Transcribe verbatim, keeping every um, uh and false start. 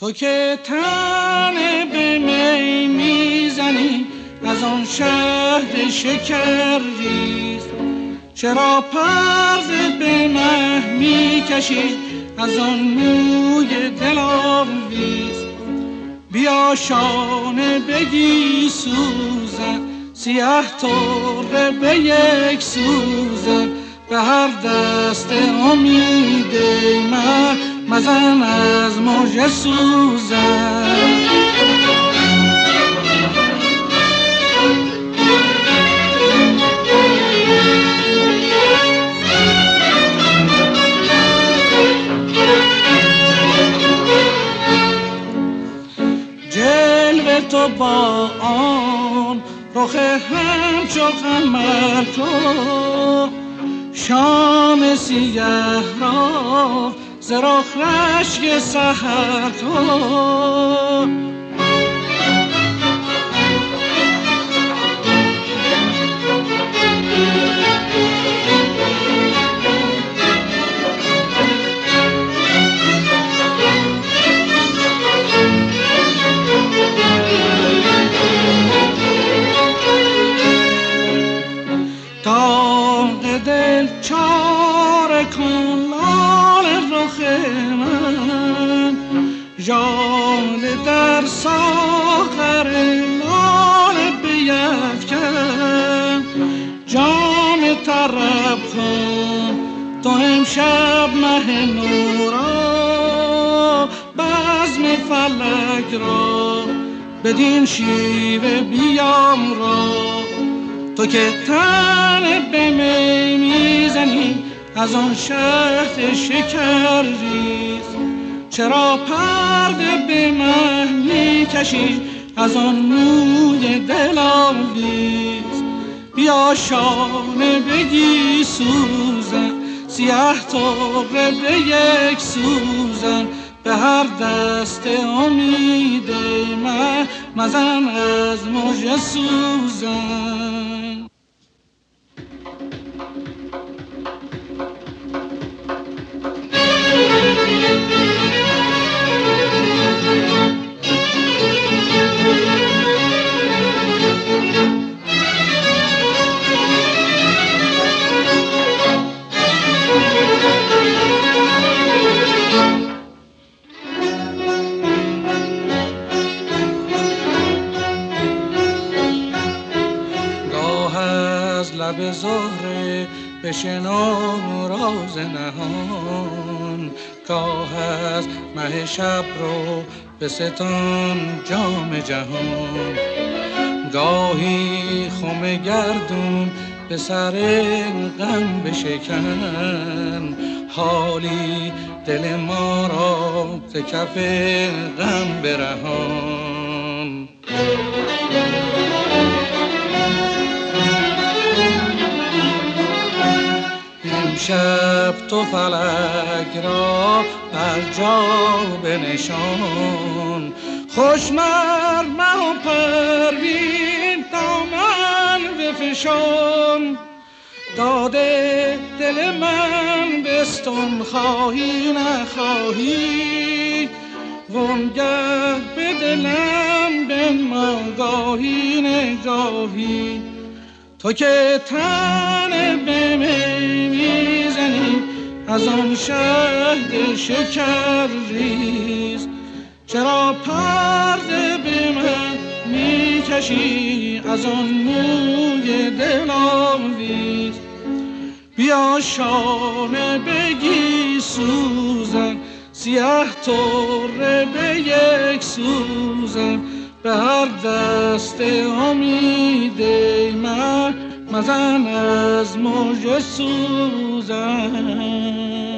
تو که تن به می میزنی از آن شهد شکرریز، چرا پرده به مه میکشی از آن موی دلاویز؟ بیا شانه بگی سوزن، سیاه طره به یک سوزن، به هر دست امید من مزن از مژه سوزن. جلوه تو با آن رخ همچو قمر تو، شام سیاه را ز رخ رشک سحر تو. داغ دل چاره کن لال رخ من، ژاله در ساغر لال بیفکن، جام طرب کن تو امشب مه نو را، بزم فلک را بدین شیوه بیامرا. تو که تن به می میزنی از آن شهد شکرریز، چرا پرده به مه میکشی از آن موی دلاویز؟ بیا شانه بگی سوزن، سیاه طره به یک سوزن، به هر دست امید من مزن از مژه سوزن. لب زهره بشنو راز نهان، گاه از مه شب رو به ستان جام جهان، گاهی خم گردون به سر غم بشکن، حالی دل ما را ز کف غم برهان. امشب تو فلک را بر جا بنشان، خوش مر مه و پروین دامن بفشان، داده دل من بستان خواهی نخواهی، وانگه به دلم بنما گاهی نگاهی. تو که تن به می میزنی از آن شهد شکرریز، چرا پرده به من میکشی از آن موی دلاویز؟ بیا شانه بگی سوزن، سیاه طره به یک سوزن، به هر دست امید من مزن از مژه سوزن.